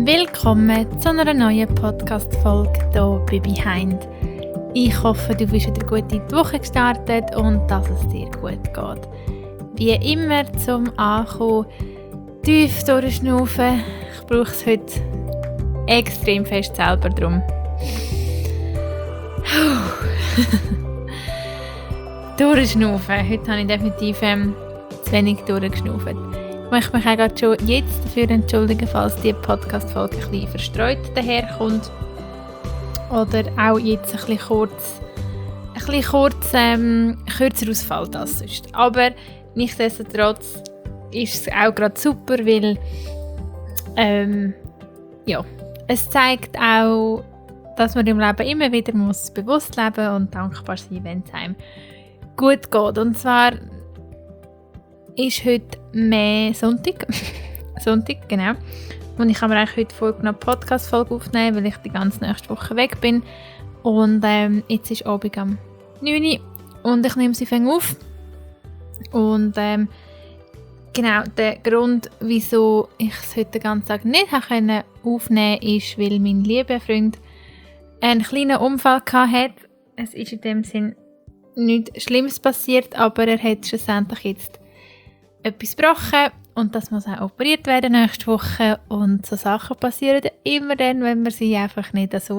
Willkommen zu einer neuen Podcast-Folge hier bei Behind. Ich hoffe, du bist wieder gut in die Woche gestartet und dass es dir gut geht. Wie immer zum Ankommen, tief durchschnaufen. Ich brauche es heute extrem fest selber drum. Durchschnaufen. Heute habe ich definitiv zu wenig durchgeschnauft. Ich möchte mich auch gerade schon jetzt dafür entschuldigen, falls die Podcast-Folge ein bisschen verstreut daherkommt. Oder auch jetzt ein bisschen kurz kürzer ausfällt als sonst. Aber nichtsdestotrotz ist es auch gerade super, weil es zeigt auch, dass man im Leben immer wieder bewusst leben und dankbar sein, wenn es einem gut geht. Und zwar ist heute mehr Sonntag. Sonntag, genau. Und ich habe mir eigentlich heute vorgenommen, eine Podcast-Folge aufnehmen, weil ich die ganze nächste Woche weg bin. Und jetzt ist Abend am 9 Uhr und ich nehme sie auf. Und genau, der Grund, wieso ich es heute den ganzen Tag nicht aufnehmen konnte, ist, weil mein lieber Freund einen kleinen Unfall hatte. Es ist in dem Sinn nichts Schlimmes passiert, aber er hat schlussendlich jetzt etwas gebrochen und das muss auch operiert werden nächste Woche. Und so Sachen passieren immer dann, wenn man sie einfach nicht so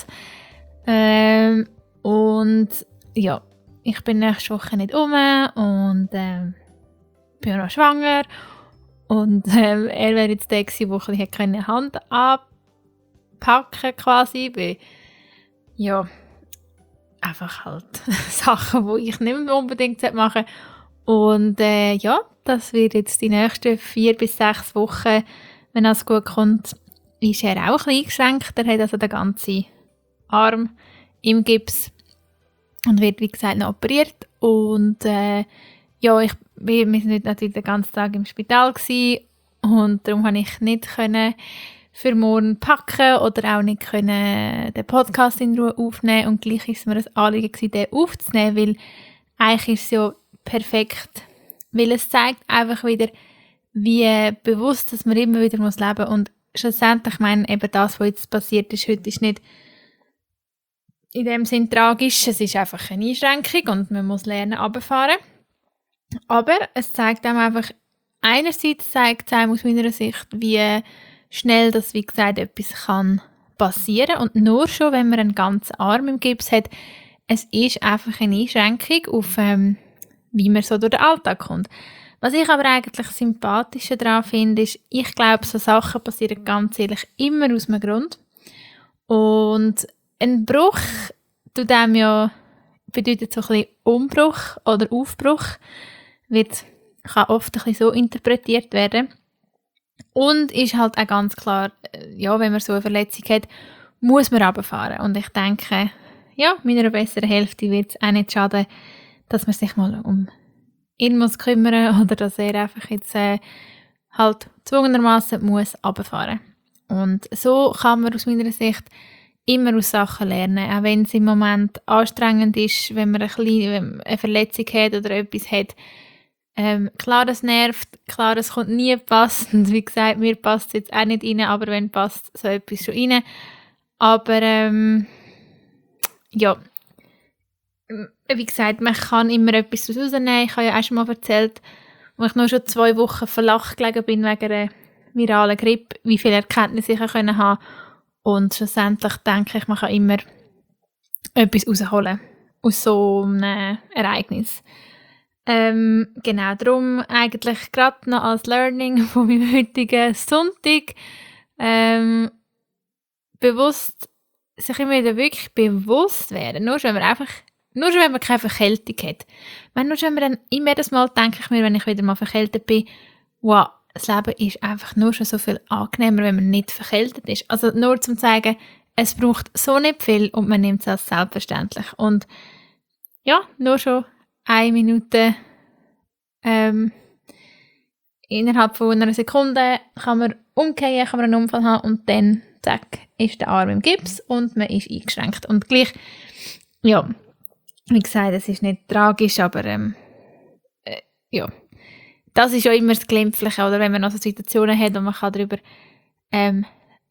will. Und ja, ich bin nächste Woche nicht und bin noch schwanger. Und er wäre jetzt der gewesen, der ich keine Hand anpacken quasi, weil ja, einfach halt Sachen, die ich nicht unbedingt machen sollte. Und ja, das wird jetzt die nächsten 4 bis 6 Wochen, wenn alles gut kommt, ist er auch ein bisschen eingeschränkt. Er hat also den ganzen Arm im Gips und wird, wie gesagt, noch operiert. Und ja, wir waren natürlich den ganzen Tag im Spital gewesen, und darum konnte ich nicht für morgen packen oder auch nicht den Podcast in Ruhe aufnehmen. Und gleich ist es mir ein Anliegen gewesen, den aufzunehmen, weil eigentlich ist es ja perfekt, weil es zeigt einfach wieder, wie bewusst dass man immer wieder leben muss. Und schlussendlich, ich meine, eben das, was jetzt passiert ist heute, ist nicht in dem Sinn tragisch. Es ist einfach eine Einschränkung und man muss lernen, runterfahren. Aber es zeigt einem einfach, einerseits zeigt es einem aus meiner Sicht, wie schnell das, wie gesagt, etwas kann passieren. Und nur schon, wenn man einen ganzen Arm im Gips hat, es ist einfach eine Einschränkung auf wie man so durch den Alltag kommt. Was ich aber eigentlich sympathischer daran finde, ist, ich glaube, so Sachen passieren ganz ehrlich immer aus einem Grund. Und ein Bruch bedeutet so ein bisschen Umbruch oder Aufbruch, kann oft ein bisschen so interpretiert werden. Und ist halt auch ganz klar, ja, wenn man so eine Verletzung hat, muss man runterfahren. Und ich denke, ja, meiner besseren Hälfte wird es auch nicht schaden, dass man sich mal um ihn muss kümmern oder dass er einfach jetzt halt zwungenermassen muss runterfahren. Und so kann man aus meiner Sicht immer aus Sachen lernen, auch wenn es im Moment anstrengend ist, wenn man eine Verletzung hat oder etwas hat. Klar, das nervt, klar, es kommt nie passend. Wie gesagt, mir passt es jetzt auch nicht rein, aber wenn passt so etwas schon rein. Aber ja, wie gesagt, man kann immer etwas daraus rausnehmen. Ich habe ja auch schon mal erzählt, als ich nur schon 2 Wochen flach gelegen bin wegen einer viralen Grippe, wie viele Erkenntnisse ich haben konnte. Und schlussendlich denke ich, man kann immer etwas rausholen aus so einem Ereignis. Genau, darum eigentlich gerade noch als Learning von meinem heutigen Sonntag sich immer wieder wirklich bewusst werden. Nur schon, wenn man keine Verkältung hat. Nur schon, wenn man dann immer jedes Mal denke ich mir, wenn ich wieder mal verkältet bin, wow, das Leben ist einfach nur schon so viel angenehmer, wenn man nicht verkältet ist. Also nur zum zeigen, es braucht so nicht viel und man nimmt es als selbstverständlich. Und ja, nur schon 1 Minute innerhalb von einer Sekunde kann man umkehren, kann man einen Unfall haben und dann, zack, ist der Arm im Gips und man ist eingeschränkt. Und gleich, ja, wie gesagt, es ist nicht tragisch, aber ja, das ist ja immer das Glimpfliche, oder wenn man noch so Situationen hat und man kann darüber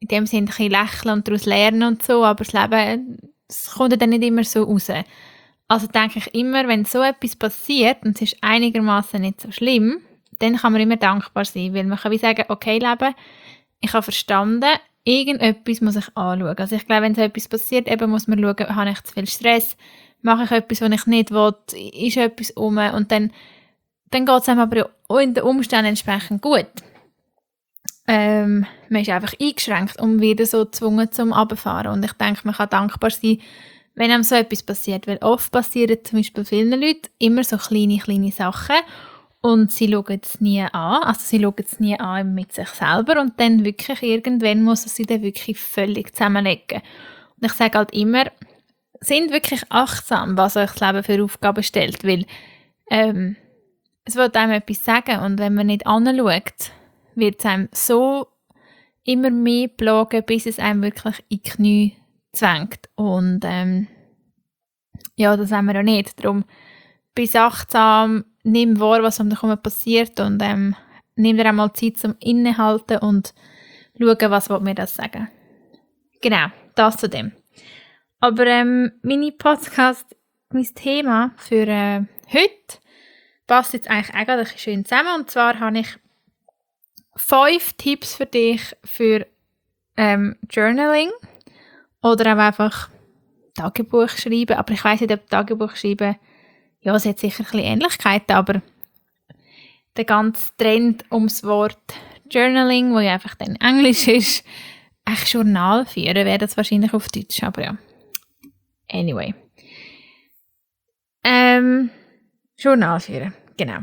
in dem Sinne ein bisschen lächeln und daraus lernen und so, aber das Leben, es kommt dann nicht immer so raus. Also denke ich immer, wenn so etwas passiert und es ist einigermaßen nicht so schlimm, dann kann man immer dankbar sein, weil man kann wie sagen, okay Leben, ich habe verstanden, irgendetwas muss ich anschauen. Also ich glaube, wenn so etwas passiert, eben muss man schauen, habe ich zu viel Stress, mache ich etwas, was ich nicht will, ist etwas und dann geht es einem aber auch in den Umständen entsprechend gut. Man ist einfach eingeschränkt und wieder so gezwungen zum Runterfahren. Und ich denke, man kann dankbar sein, wenn einem so etwas passiert. Weil oft passieren zum Beispiel vielen Leuten immer so kleine Sachen und sie schauen es nie an. Also sie schauen es nie an mit sich selber und dann wirklich irgendwann muss es sie dann wirklich völlig zusammenlegen. Und ich sage halt immer, sind wirklich achtsam, was euch das Leben für Aufgaben stellt, weil es will einem etwas sagen und wenn man nicht anschaut, wird es einem so immer mehr plagen, bis es einem wirklich in die Knie zwängt. Und ja, das haben wir ja nicht. Darum bist achtsam, nimm wahr, was um dich herum passiert und nimm dir einmal Zeit zum Innehalten und schauen, was mir das sagen. Genau, das zu dem. Aber mein Thema für heute passt jetzt eigentlich auch gerade schön zusammen. Und zwar habe ich 5 Tipps für dich für Journaling oder auch einfach Tagebuch schreiben. Aber ich weiss nicht, ob Tagebuch schreiben, ja, es hat sicher ein bisschen Ähnlichkeiten, aber der ganze Trend ums Wort Journaling, wo ja einfach dann Englisch ist, eigentlich Journal führen, wäre das wahrscheinlich auf Deutsch, aber ja. Anyway. Journal führen, genau.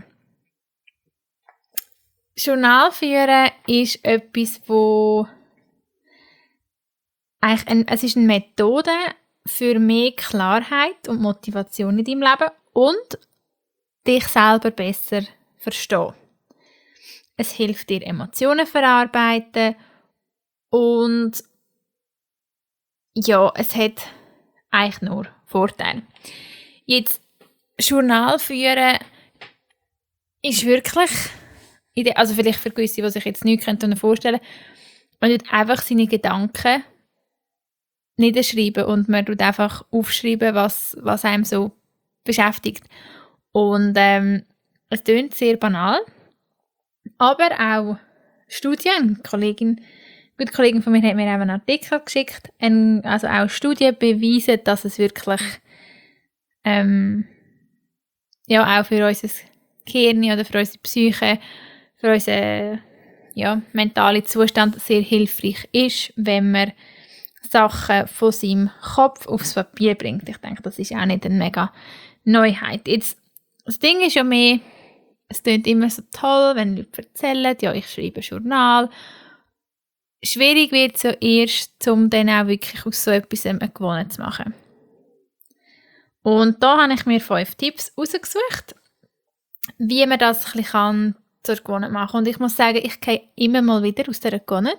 Journal führen ist etwas, wo eigentlich es ist eine Methode für mehr Klarheit und Motivation in deinem Leben und dich selber besser verstehen. Es hilft dir, Emotionen verarbeiten und ja, es hat eigentlich nur Vorteile. Jetzt, Journal führen ist wirklich, also vielleicht für gewisse, die sich jetzt nicht vorstellen können, man tut einfach seine Gedanken niederschreiben und man tut einfach aufschreiben, was einem so beschäftigt. Und es klingt sehr banal, aber auch Studien, eine gute Kollegin von mir hat mir auch einen Artikel geschickt, also auch Studien beweisen, dass es wirklich ja, auch für unser Gehirn oder für unsere Psyche, für unseren mentalen Zustand sehr hilfreich ist, wenn man Sachen von seinem Kopf aufs Papier bringt. Ich denke, das ist auch nicht eine mega Neuheit. Jetzt, das Ding ist ja mehr, es klingt immer so toll, wenn Leute erzählen, ja, ich schreibe ein Journal. Schwierig wird es ja erst, um dann auch wirklich aus so etwas eine Gewohnheit zu machen. Und da habe ich mir 5 Tipps rausgesucht, wie man das ein bisschen zur Gewohnheit machen kann. Und ich muss sagen, ich gehe immer mal wieder aus dieser Gewohnheit.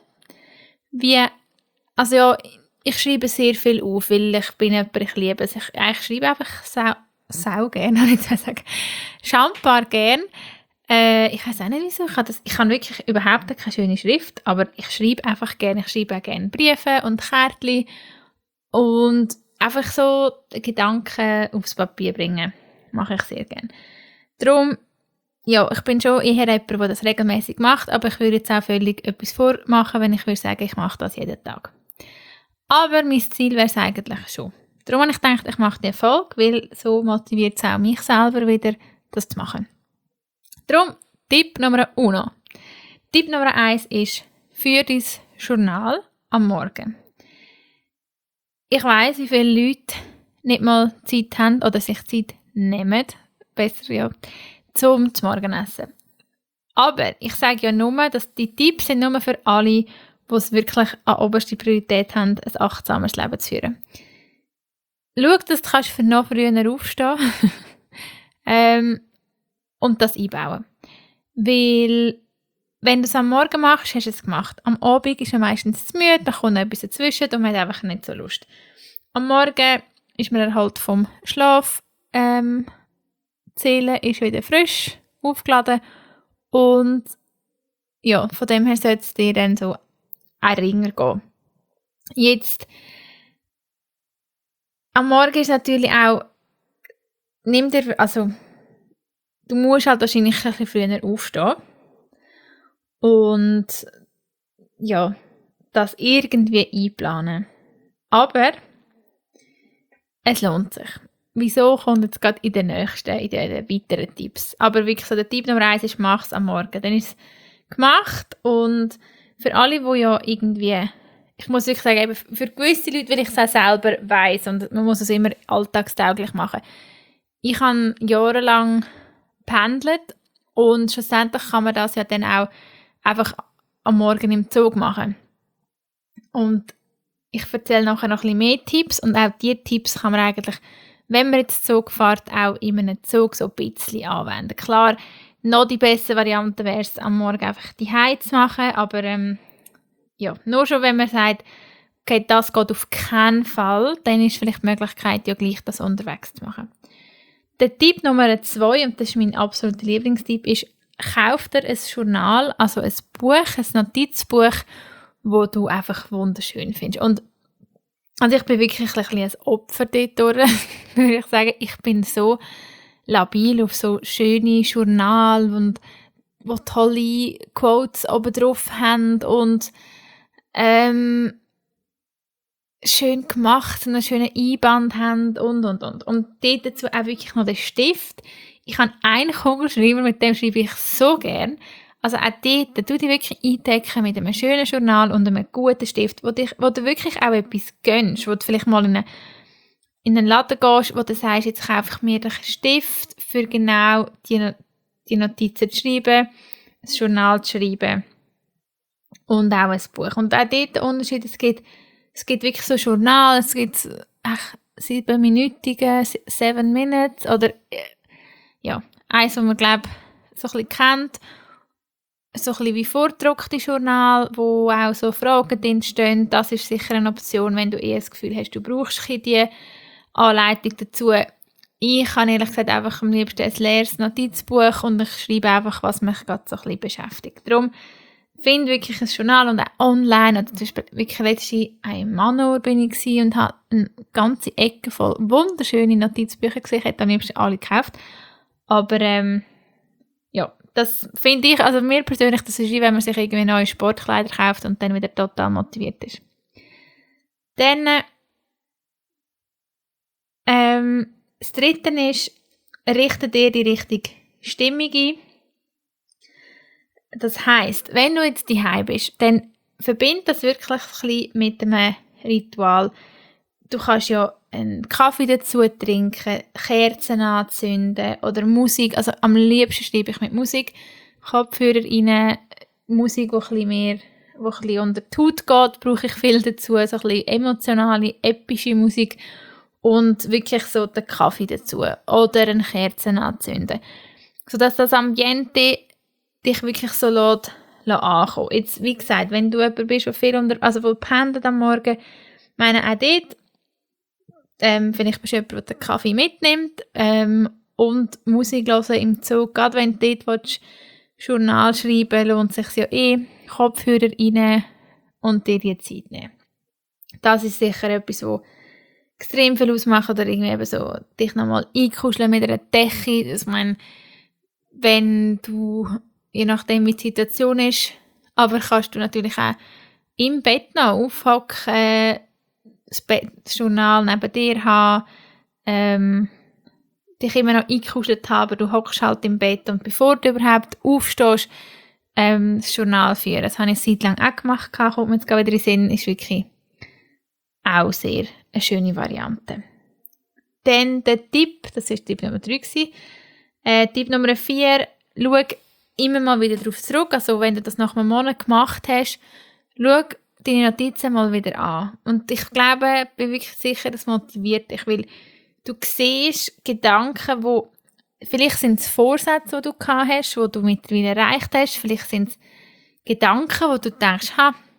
Also ja, ich schreibe sehr viel auf, weil ich bin jemand, ich liebe es. Ich schreibe einfach sau gerne, habe ich zu sagen. Schambar gerne. Ich weiß auch nicht wieso. Ich habe wirklich überhaupt keine schöne Schrift, aber ich schreibe einfach gerne. Ich schreibe auch gerne Briefe und Kärtchen und einfach so Gedanken aufs Papier bringen. Mache ich sehr gerne. Darum, ja, ich bin schon eher jemand, der das regelmäßig macht, aber ich würde jetzt auch völlig etwas vormachen, wenn ich würde sagen, ich mache das jeden Tag. Aber mein Ziel wäre es eigentlich schon. Darum habe ich gedacht, ich mache die Folge, weil so motiviert es auch mich selber wieder, das zu machen. Darum, Tipp Nummer 1. Tipp Nummer 1 ist, führ dein Journal am Morgen. Ich weiss, wie viele Leute nicht mal Zeit haben oder sich Zeit nehmen, besser ja, zum Morgenessen. Aber ich sage ja nur, dass die Tipps sind nur für alle, die es wirklich an oberste Priorität haben, ein achtsames Leben zu führen. Schau, dass du für noch früher aufstehen und das einbauen. Weil, wenn du es am Morgen machst, hast du es gemacht. Am Abend ist man meistens zu müde, da kommt noch etwas dazwischen und man hat einfach nicht so Lust. Am Morgen ist man erholt vom Schlaf, die Seele ist wieder frisch, aufgeladen und ja, von dem her sollte es dir dann so ein Ringer gehen. Jetzt, am Morgen ist natürlich auch, du musst halt wahrscheinlich ein bisschen früher aufstehen und ja, das irgendwie einplanen. Aber es lohnt sich. Wieso kommt jetzt gerade in den weiteren Tipps. Aber wirklich so der Tipp Nummer 1 ist, mach es am Morgen. Dann ist es gemacht und für alle, die ja irgendwie, ich muss wirklich sagen, eben für gewisse Leute, weil ich es auch selber weiss und man muss es immer alltagstauglich machen. Ich habe jahrelang pendelt und schlussendlich kann man das ja dann auch einfach am Morgen im Zug machen. Und ich erzähle nachher noch ein bisschen mehr Tipps und auch diese Tipps kann man eigentlich, wenn man jetzt Zug fährt, auch in einem Zug so ein bisschen anwenden. Klar, noch die beste Variante wäre es, am Morgen einfach die Heiz zu machen, aber ja, nur schon wenn man sagt, okay, das geht auf keinen Fall, dann ist vielleicht die Möglichkeit, ja gleich das unterwegs zu machen. Der Tipp Nummer 2, und das ist mein absoluter Lieblingstipp, ist, kauf dir ein Journal, also ein Buch, ein Notizbuch, wo du einfach wunderschön findest. Und also ich bin wirklich ein bisschen ein Opfer dort durch, würde ich sagen. Ich bin so labil auf so schöne Journal und wo tolle Quotes oben drauf haben und schön gemacht und einen schönen Einband haben und. Und dort dazu auch wirklich noch den Stift. Ich habe einen Kugelschreiber, mit dem schreibe ich so gern. Also auch dort, du dich wirklich eindecken mit einem schönen Journal und einem guten Stift, wo du wirklich auch etwas gönnst, wo du vielleicht mal in einen Laden gehst, wo du sagst, jetzt kaufe ich mir einen Stift, für genau die Notizen zu schreiben, ein Journal zu schreiben und auch ein Buch. Und auch dort der Unterschied, es gibt wirklich so Journal, es gibt 7-minütige, 7 Minutes oder ja, eins, das man glaube so ein bisschen kennt, so ein bisschen wie vorgedruckte Journal, wo auch so Fragen drin stehen. Das ist sicher eine Option, wenn du eher das Gefühl hast, du brauchst die Anleitung dazu. Ich habe ehrlich gesagt einfach am liebsten ein leeres Notizbuch und ich schreibe einfach, was mich gerade so ein bisschen beschäftigt. Darum finde wirklich ein Journal und auch online. Oder zum Beispiel wirklich letztens in Manor bin ich und habe eine ganze Ecke voll wunderschöne Notizbücher gesehen. Ich hätte am liebsten alle gekauft. Aber ja, das finde ich, also mir persönlich, das ist wie wenn man sich irgendwie neue Sportkleider kauft und dann wieder total motiviert ist. Dann das Dritte ist, richte dir die richtige Stimmung ein. Das heisst, wenn du jetzt daheim bist, dann verbind das wirklich ein bisschen mit einem Ritual. Du kannst ja einen Kaffee dazu trinken, Kerzen anzünden oder Musik. Also am liebsten schreibe ich mit Musik. Kopfhörer rein, Musik, die ein bisschen unter die Haut geht, brauche ich viel dazu. So ein bisschen emotionale, epische Musik. Und wirklich so den Kaffee dazu. Oder eine Kerzen anzünden. Sodass das Ambiente dich wirklich so ankommen. Jetzt, wie gesagt, wenn du jemand bist, der viel wo pendelt am Morgen, meine auch dort, vielleicht bist du jemand, der den Kaffee mitnimmt und Musik hören im Zug. Gerade wenn du dort Journal schreiben lohnt es sich ja Kopfhörer rein und dir die Zeit nehmen. Das ist sicher etwas, was extrem viel ausmacht oder irgendwie eben so dich nochmal einkuscheln mit einer Decke. Ich meine, wenn du, je nachdem wie die Situation ist, aber kannst du natürlich auch im Bett noch aufhocken, das Journal neben dir haben, dich immer noch eingekuschelt haben, aber du hockst halt im Bett und bevor du überhaupt aufstehst, das Journal führen. Das habe ich eine Zeit lang auch gemacht, kommt mir jetzt gerade wieder in den Sinn, ist wirklich auch sehr eine schöne Variante. Dann der Tipp, das war Tipp Nummer 3 gewesen. Tipp Nummer 4, schau immer mal wieder darauf zurück. Also wenn du das nach einem Monat gemacht hast, schau deine Notizen mal wieder an. Und ich glaube, bin wirklich sicher, das motiviert dich, weil du siehst Gedanken, wo vielleicht sind es Vorsätze, die du gehabt hast, die du mittlerweile erreicht hast. Vielleicht sind es Gedanken, wo du denkst,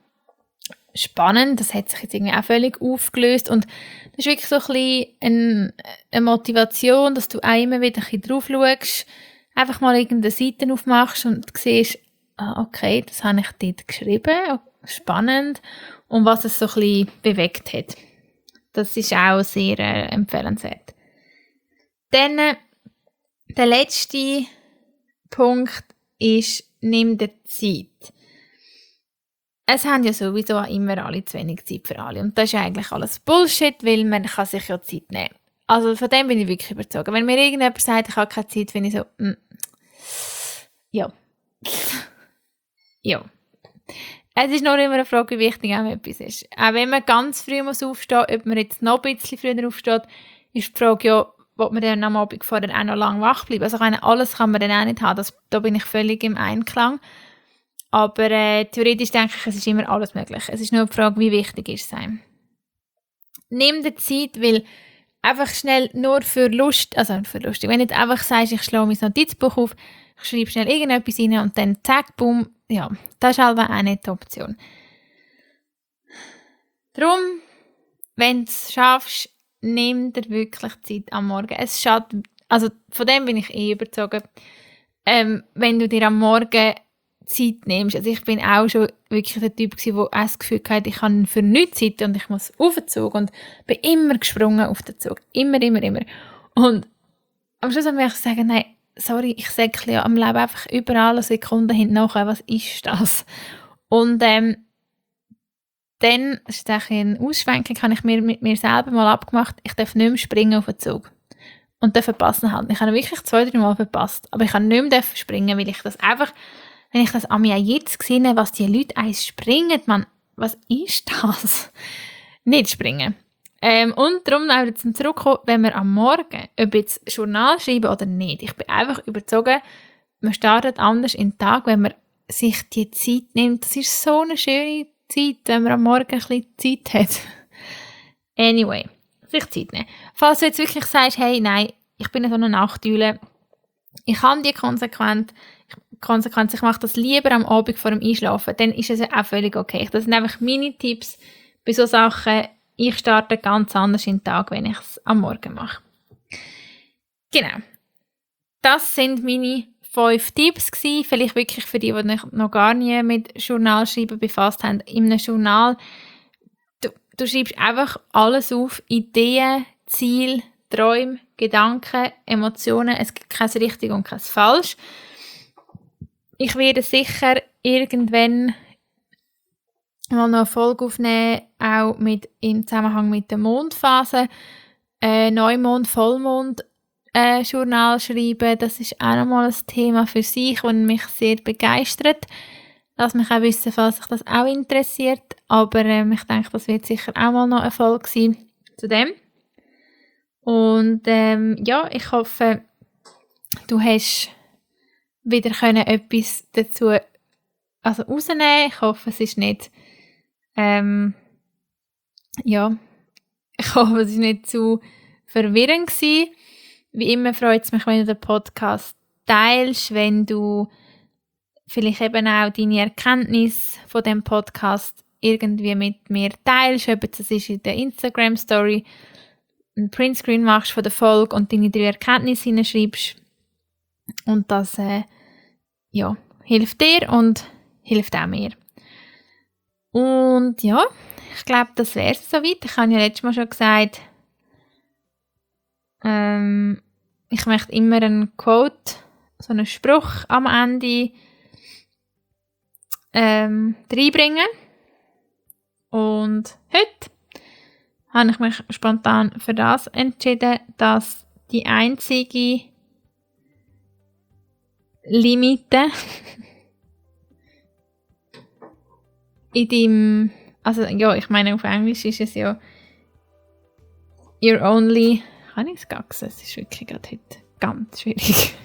spannend, das hat sich jetzt irgendwie auch völlig aufgelöst. Und das ist wirklich so ein bisschen eine Motivation, dass du auch immer wieder ein bisschen drauf schaust, einfach mal irgendeine Seite aufmachst und siehst, okay, das habe ich dort geschrieben, spannend, und was es so ein bisschen bewegt hat. Das ist auch sehr empfehlenswert. Dann der letzte Punkt ist, nimm dir Zeit. Es haben ja sowieso immer alle zu wenig Zeit für alle. Und das ist eigentlich alles Bullshit, weil man kann sich ja Zeit nehmen. Also von dem bin ich wirklich überzeugt. Wenn mir irgendjemand sagt, ich habe keine Zeit, finde ich so, ja. Ja. Es ist nur immer eine Frage, wie wichtig einem etwas ist. Auch wenn man ganz früh muss aufstehen muss, ob man jetzt noch ein bisschen früher aufsteht, ist die Frage ja, ob man dann am Abend vorher auch noch lange wach bleiben. Also alles kann man dann auch nicht haben. Da bin ich völlig im Einklang. Aber theoretisch denke ich, es ist immer alles möglich. Es ist nur die Frage, wie wichtig ist es einem. Nimm dir Zeit, weil einfach schnell nur für Lust, also für lustig, wenn du jetzt einfach sagst, ich schlage mein Notizbuch auf, ich schreibe schnell irgendetwas rein und dann zack, bumm, ja, das ist halt auch nicht die Option. Darum, wenn du es schaffst, nimm dir wirklich Zeit am Morgen. Es schadet, also von dem bin ich überzeugt, wenn du dir am Morgen Zeit nimmst. Also ich bin auch schon wirklich der Typ gewesen, der auch das Gefühl hatte, ich habe für nichts Zeit und ich muss auf den Zug und bin immer gesprungen auf den Zug. Immer. Und am Schluss muss ich sagen, nein, sorry, ich säckle ja am Leben einfach überall eine Sekunde hinten nachher. Was ist das? Und dann, das ist ein Ausschwenken, habe ich mir mit mir selber mal abgemacht, ich darf nicht mehr springen auf den Zug. Und dann verpassen halt. Ich habe wirklich 2-3 Mal verpasst. Aber ich kann nicht mehr springen, weil ich das einfach, wenn ich das an mir jetzt sehe, was die Leute eins springen, man, was ist das? Nicht springen. Und darum auch wieder zum Zurückkommen, wenn wir am Morgen, ob jetzt Journal schreiben oder nicht, ich bin einfach überzeugt, man startet anders in den Tag, wenn man sich die Zeit nimmt. Das ist so eine schöne Zeit, wenn man am Morgen ein bisschen Zeit hat. Anyway, sich Zeit nehmen. Falls du jetzt wirklich sagst, hey, nein, ich bin so eine Nachtüle, ich habe die Konsequenz, ich mache das lieber am Abend vor dem Einschlafen, dann ist es auch völlig okay. Das sind einfach meine Tipps bei solchen Sachen. Ich starte ganz anders in den Tag, wenn ich es am Morgen mache. Genau. Das sind meine 5 Tipps gewesen. Vielleicht wirklich für die noch gar nie mit Journalschreiben befasst haben. In einem Journal, du schreibst einfach alles auf. Ideen, Ziele, Träume, Gedanken, Emotionen. Es gibt kein richtig und kein falsch. Ich werde sicher irgendwann mal noch eine Folge aufnehmen, auch im Zusammenhang mit der Mondphase. Neumond, Vollmond Journal schreiben, das ist auch nochmal ein Thema für sich, das mich sehr begeistert. Lass mich auch wissen, falls sich das auch interessiert. Aber ich denke, das wird sicher auch mal noch eine Folge sein zu dem. Und ja, ich hoffe, du hast wieder etwas dazu rausnehmen. Ich hoffe, es ist nicht ja, ich hoffe, es ist nicht zu verwirrend gewesen. Wie immer freut es mich, wenn du den Podcast teilst, wenn du vielleicht eben auch deine Erkenntnisse von dem Podcast irgendwie mit mir teilst, ob es ist in der Instagram-Story, einen Printscreen machst von der Folge und deine 3 Erkenntnisse hineinschreibst. Und das ja, hilft dir und hilft auch mir. Und ja, ich glaube, das wäre es soweit. Ich habe ja letztes Mal schon gesagt, ich möchte immer einen Quote, so einen Spruch am Ende reinbringen. Und heute habe ich mich spontan für das entschieden, dass die einzige Limite in deinem, also ja, ich meine auf Englisch ist es ja you're only, kann ich es gaxen? Es ist wirklich gerade heute ganz schwierig.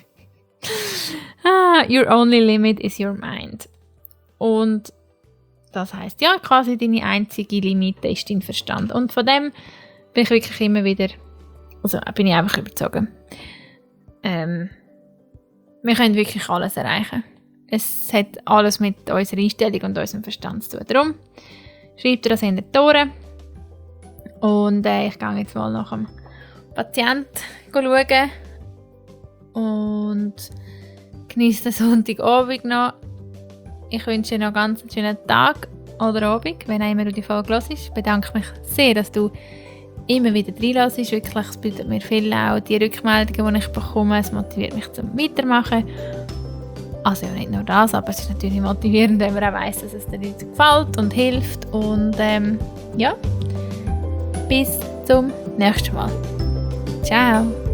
Your only limit is your mind. Und das heisst, ja, quasi deine einzige Limite ist dein Verstand. Und von dem bin ich wirklich immer wieder, also bin ich einfach überzeugt. Wir können wirklich alles erreichen. Es hat alles mit unserer Einstellung und unserem Verstand zu tun. Darum schreibt ihr das in die Tore. Und ich gehe jetzt mal nach dem Patienten schauen. Und genieße den Sonntagabend noch. Ich wünsche dir noch ganz einen schönen Tag oder Abend, wenn auch immer du die Folge hörst. Ich bedanke mich sehr, dass du immer wieder reinlässt. Wirklich, es bedeutet mir viel auch die Rückmeldungen, die ich bekomme. Es motiviert mich zum Weitermachen. Also ja, nicht nur das, aber es ist natürlich motivierend, wenn man auch weiss, dass es den Leuten gefällt und hilft. Und ja, bis zum nächsten Mal. Ciao!